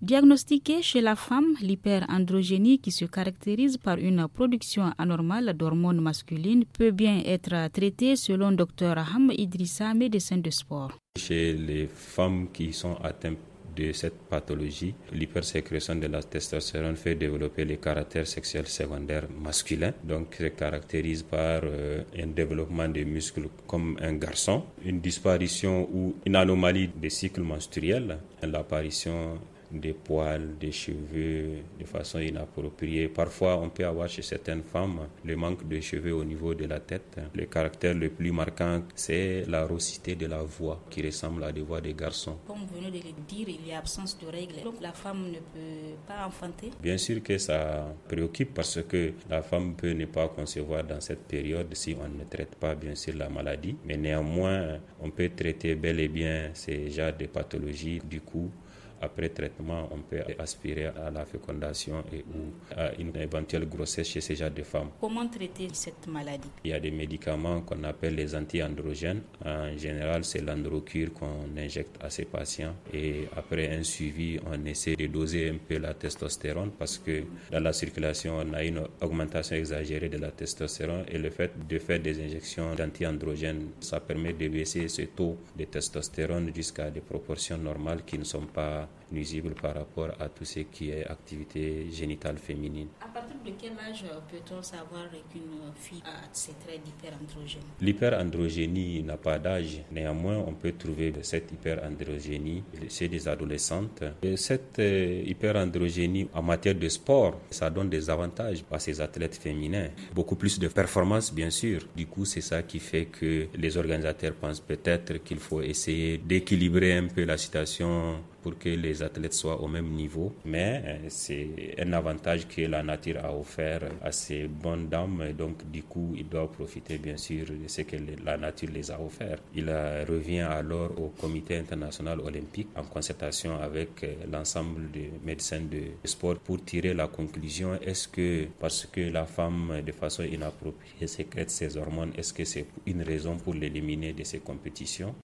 Diagnostiquée chez la femme, l'hyperandrogénie qui se caractérise par une production anormale d'hormones masculines peut bien être traitée selon Dr Ham Idrissa, médecin de sport. Chez les femmes qui sont atteintes de cette pathologie, l'hypersécrétion de la testostérone fait développer les caractères sexuels secondaires masculins. Donc, se caractérise par un développement des muscles comme un garçon, une disparition ou une anomalie des cycles menstruels, l'apparition des poils, des cheveux de façon inappropriée. Parfois, on peut avoir chez certaines femmes le manque de cheveux au niveau de la tête. Le caractère le plus marquant, c'est la raucité de la voix qui ressemble à des voix des garçons. Comme vous venez de le dire, il y a absence de règles. Donc la femme ne peut pas enfanter. Bien sûr que ça préoccupe parce que la femme peut ne pas concevoir dans cette période si on ne traite pas bien sûr la maladie. Mais néanmoins, on peut traiter bel et bien ces genres de pathologies. Du coup, après traitement, on peut aspirer à la fécondation et ou à une éventuelle grossesse chez ces genres de femmes. Comment traiter cette maladie? Il y a des médicaments qu'on appelle les anti-androgènes. En général, c'est l'androcure qu'on injecte à ces patients. Et après un suivi, on essaie de doser un peu la testostérone parce que dans la circulation, on a une augmentation exagérée de la testostérone. Et le fait de faire des injections d'anti-androgènes, ça permet de baisser ce taux de testostérone jusqu'à des proportions normales qui ne sont pas nuisible par rapport à tout ce qui est activité génitale féminine. À partir de quel âge peut-on savoir qu'une fille a ces traits d'hyperandrogénie? L'hyperandrogénie n'a pas d'âge. Néanmoins, on peut trouver cette hyperandrogénie chez des adolescentes. Et cette hyperandrogénie en matière de sport, ça donne des avantages à ces athlètes féminins. Beaucoup plus de performance, bien sûr. Du coup, c'est ça qui fait que les organisateurs pensent peut-être qu'il faut essayer d'équilibrer un peu la situation pour que les athlètes soient au même niveau. Mais c'est un avantage que la nature a offert à ces bonnes dames. Donc, du coup, ils doivent profiter, bien sûr, de ce que la nature les a offert. Il revient alors au Comité international olympique, en concertation avec l'ensemble des médecins de sport, pour tirer la conclusion. Est-ce que, parce que la femme, de façon inappropriée, sécrète ses hormones, est-ce que c'est une raison pour l'éliminer de ces compétitions?